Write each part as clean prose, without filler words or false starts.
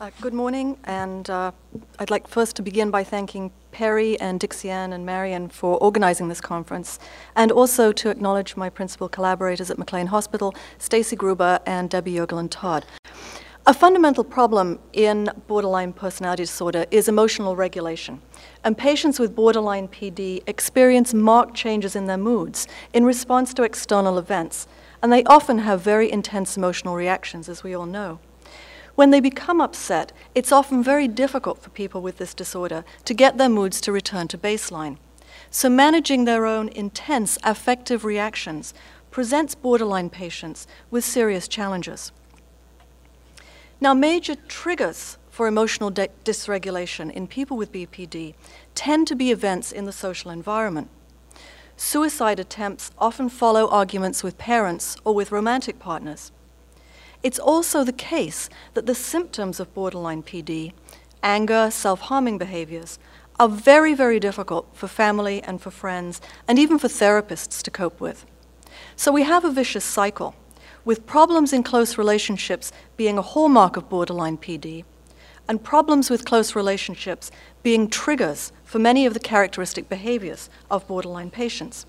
Good morning, and I'd like first to begin by thanking Perry and Dixie-Ann and Marion for organizing this conference, and also to acknowledge my principal collaborators at McLean Hospital, Stacy Gruber and Debbie Yogelin-Todd. A fundamental problem in borderline personality disorder is emotional regulation, and patients with borderline PD experience marked changes in their moods in response to external events, and they often have very intense emotional reactions, as we all know. When they become upset, it's often very difficult for people with this disorder to get their moods to return to baseline. So managing their own intense affective reactions presents borderline patients with serious challenges. Now, major triggers for emotional dysregulation in people with BPD tend to be events in the social environment. Suicide attempts often follow arguments with parents or with romantic partners. It's also the case that the symptoms of borderline PD, anger, self-harming behaviors, are very, very difficult for family and for friends and even for therapists to cope with. So we have a vicious cycle, with problems in close relationships being a hallmark of borderline PD, and problems with close relationships being triggers for many of the characteristic behaviors of borderline patients.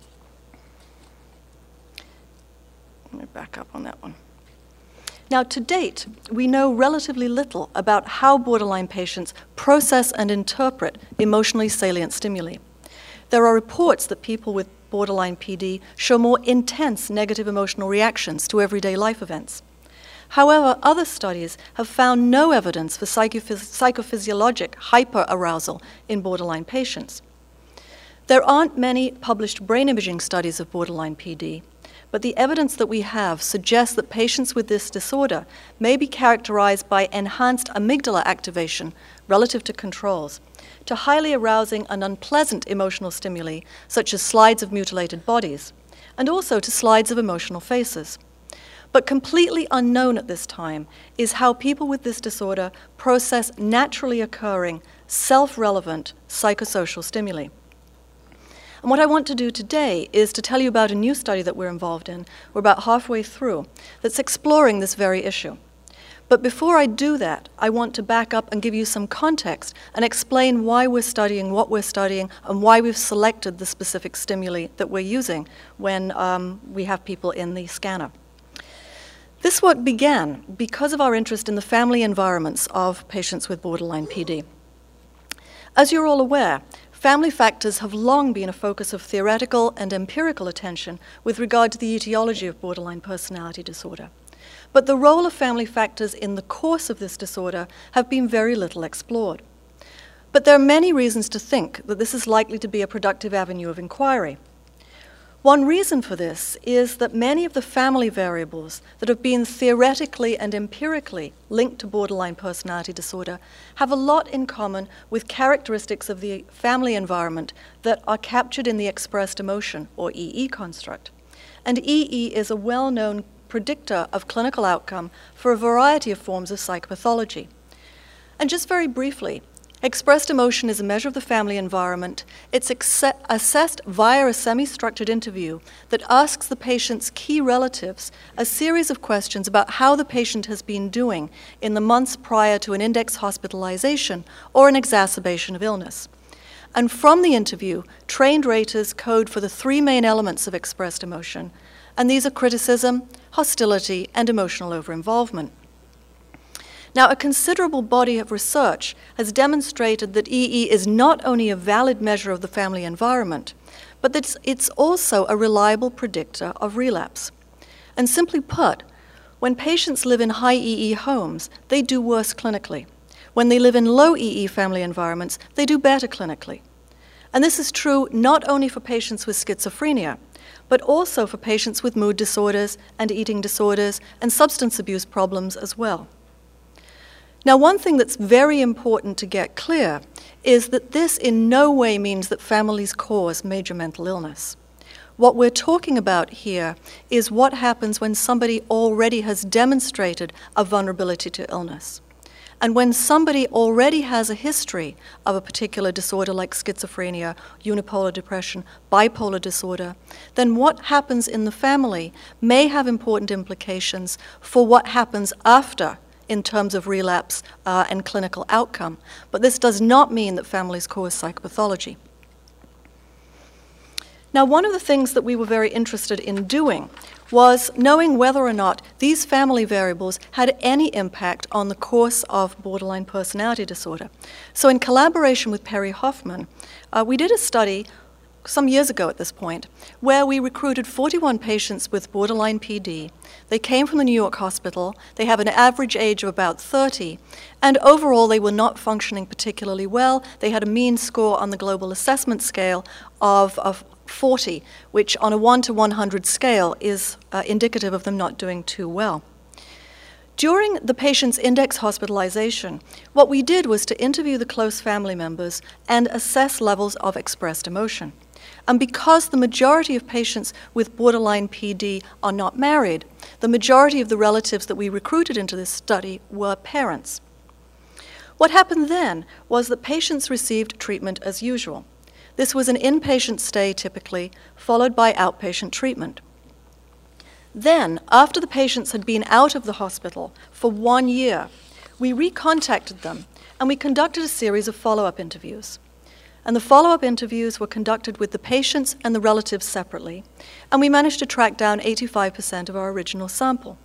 Let me back up on that one. Now, to date, we know relatively little about how borderline patients process and interpret emotionally salient stimuli. There are reports that people with borderline PD show more intense negative emotional reactions to everyday life events. However, other studies have found no evidence for psychophysiologic hyperarousal in borderline patients. There aren't many published brain imaging studies of borderline PD, but the evidence that we have suggests that patients with this disorder may be characterized by enhanced amygdala activation relative to controls, to highly arousing and unpleasant emotional stimuli, such as slides of mutilated bodies, and also to slides of emotional faces. But completely unknown at this time is how people with this disorder process naturally occurring, self-relevant psychosocial stimuli. And what I want to do today is to tell you about a new study that we're involved in. We're about halfway through, that's exploring this very issue. But before I do that, I want to back up and give you some context and explain why we're studying what we're studying and why we've selected the specific stimuli that we're using when we have people in the scanner. This work began because of our interest in the family environments of patients with borderline PD. As you're all aware, family factors have long been a focus of theoretical and empirical attention with regard to the etiology of borderline personality disorder. But the role of family factors in the course of this disorder have been very little explored. But there are many reasons to think that this is likely to be a productive avenue of inquiry. One reason for this is that many of the family variables that have been theoretically and empirically linked to borderline personality disorder have a lot in common with characteristics of the family environment that are captured in the expressed emotion, or EE construct. And EE is a well-known predictor of clinical outcome for a variety of forms of psychopathology. And just very briefly, expressed emotion is a measure of the family environment. It's assessed via a semi-structured interview that asks the patient's key relatives a series of questions about how the patient has been doing in the months prior to an index hospitalization or an exacerbation of illness. And from the interview, trained raters code for the three main elements of expressed emotion, and these are criticism, hostility, and emotional over-involvement. Now, a considerable body of research has demonstrated that EE is not only a valid measure of the family environment, but that it's also a reliable predictor of relapse. And simply put, when patients live in high EE homes, they do worse clinically. When they live in low EE family environments, they do better clinically. And this is true not only for patients with schizophrenia, but also for patients with mood disorders and eating disorders and substance abuse problems as well. Now, one thing that's very important to get clear is that this in no way means that families cause major mental illness. What we're talking about here is what happens when somebody already has demonstrated a vulnerability to illness. And when somebody already has a history of a particular disorder like schizophrenia, unipolar depression, bipolar disorder, then what happens in the family may have important implications for what happens after in terms of relapse and clinical outcome. But this does not mean that families cause psychopathology. Now, one of the things that we were very interested in doing was knowing whether or not these family variables had any impact on the course of borderline personality disorder. So in collaboration with Perry Hoffman, we did a study some years ago at this point, where we recruited 41 patients with borderline PD. They came from the New York hospital. They have an average age of about 30, and overall they were not functioning particularly well. They had a mean score on the global assessment scale of 40, which on a 1 to 100 scale is indicative of them not doing too well. During the patient's index hospitalization, what we did was to interview the close family members and assess levels of expressed emotion. And because the majority of patients with borderline PD are not married, the majority of the relatives that we recruited into this study were parents. What happened then was that patients received treatment as usual. This was an inpatient stay typically, followed by outpatient treatment. Then, after the patients had been out of the hospital for 1 year, we recontacted them and we conducted a series of follow-up interviews. And the follow-up interviews were conducted with the patients and the relatives separately, and we managed to track down 85% of our original sample.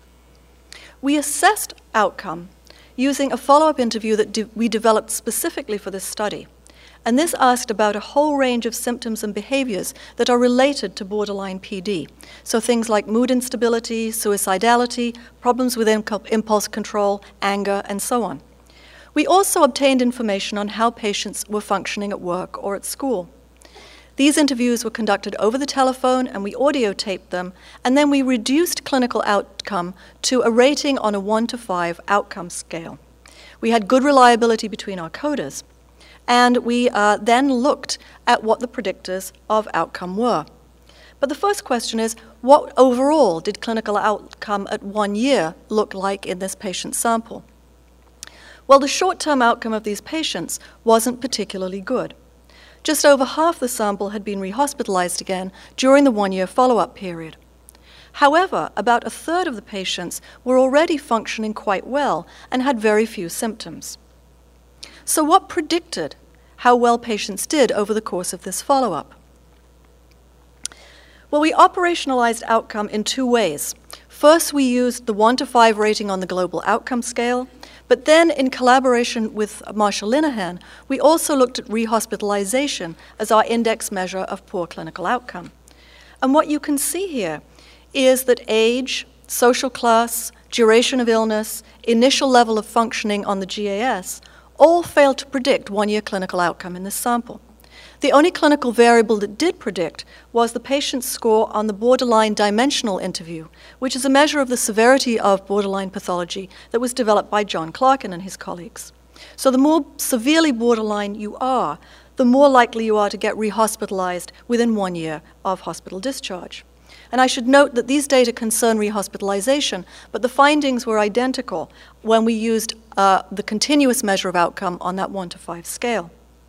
We assessed outcome using a follow-up interview that we developed specifically for this study. And this asked about a whole range of symptoms and behaviors that are related to borderline PD. So things like mood instability, suicidality, problems with impulse control, anger, and so on. We also obtained information on how patients were functioning at work or at school. These interviews were conducted over the telephone, and we audio taped them, and then we reduced clinical outcome to a rating on a 1 to 5 outcome scale. We had good reliability between our coders, and we then looked at what the predictors of outcome were. But the first question is, what overall did clinical outcome at 1 year look like in this patient sample? Well, the short-term outcome of these patients wasn't particularly good. Just over half the sample had been rehospitalized again during the 1-year follow-up period. However, about a third of the patients were already functioning quite well and had very few symptoms. So what predicted how well patients did over the course of this follow-up? Well, we operationalized outcome in 2 ways. First, we used the 1 to 5 rating on the global outcome scale, but then in collaboration with Marshall Linehan, we also looked at rehospitalization as our index measure of poor clinical outcome. And what you can see here is that age, social class, duration of illness, initial level of functioning on the GAS all failed to predict 1-year clinical outcome in this sample. The only clinical variable that did predict was the patient's score on the borderline dimensional interview, which is a measure of the severity of borderline pathology that was developed by John Clarkin and his colleagues. So the more severely borderline you are, the more likely you are to get rehospitalized within 1 year of hospital discharge. And I should note that these data concern rehospitalization, but the findings were identical when we used the continuous measure of outcome on that 1 to 5 scale.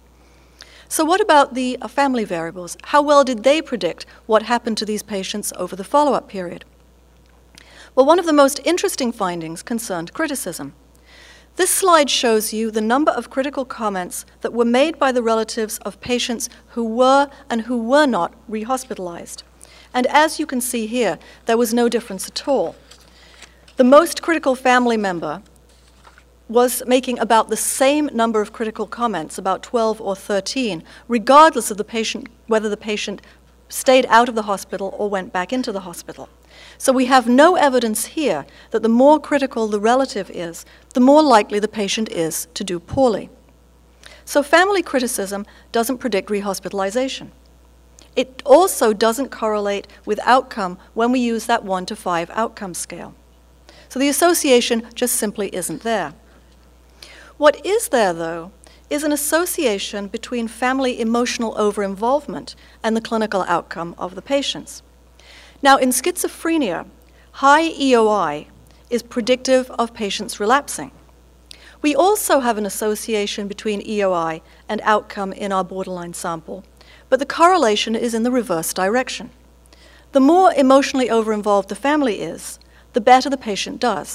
So what about the family variables? How well did they predict what happened to these patients over the follow-up period? Well, one of the most interesting findings concerned criticism. This slide shows you the number of critical comments that were made by the relatives of patients who were and who were not rehospitalized. And as you can see here, there was no difference at all. The most critical family member was making about the same number of critical comments, about 12 or 13, regardless of the patient, whether the patient stayed out of the hospital or went back into the hospital. So we have no evidence here that the more critical the relative is, the more likely the patient is to do poorly. So family criticism doesn't predict rehospitalization. It also doesn't correlate with outcome when we use that 1 to 5 outcome scale. So the association just simply isn't there. What is there, though, is an association between family emotional over-involvement and the clinical outcome of the patients. Now, in schizophrenia, high EOI is predictive of patients relapsing. We also have an association between EOI and outcome in our borderline sample, but the correlation is in the reverse direction. The more emotionally over-involved the family is, the better the patient does.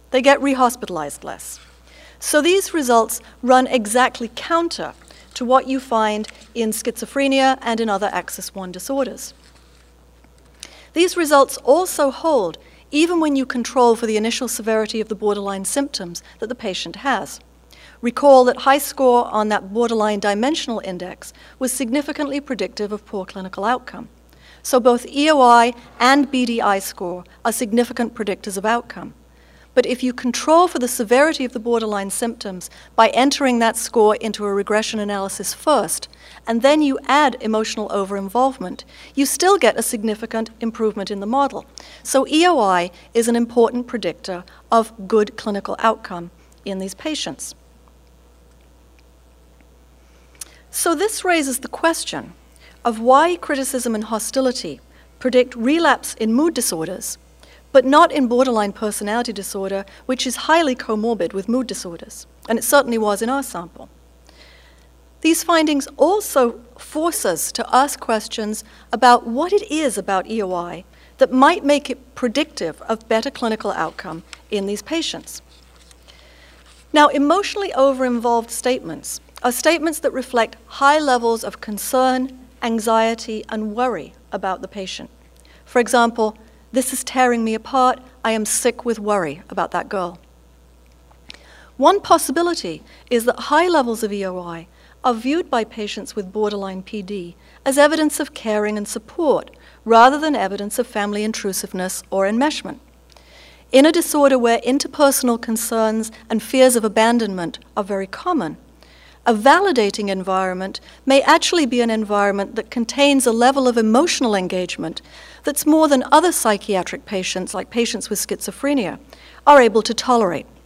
They get rehospitalized less. So these results run exactly counter to what you find in schizophrenia and in other axis 1 disorders. These results also hold even when you control for the initial severity of the borderline symptoms that the patient has. Recall that high score on that borderline dimensional index was significantly predictive of poor clinical outcome. So both EOI and BDI score are significant predictors of outcome. But if you control for the severity of the borderline symptoms by entering that score into a regression analysis first, and then you add emotional over-involvement, you still get a significant improvement in the model. So EOI is an important predictor of good clinical outcome in these patients. So this raises the question of why criticism and hostility predict relapse in mood disorders, but not in borderline personality disorder, which is highly comorbid with mood disorders, and it certainly was in our sample. These findings also force us to ask questions about what it is about EOI that might make it predictive of better clinical outcome in these patients. Now, emotionally over-involved statements are statements that reflect high levels of concern, anxiety, and worry about the patient. For example, "This is tearing me apart. I am sick with worry about that girl." One possibility is that high levels of EOI are viewed by patients with borderline PD as evidence of caring and support rather than evidence of family intrusiveness or enmeshment. In a disorder where interpersonal concerns and fears of abandonment are very common, a validating environment may actually be an environment that contains a level of emotional engagement that's more than other psychiatric patients, like patients with schizophrenia, are able to tolerate.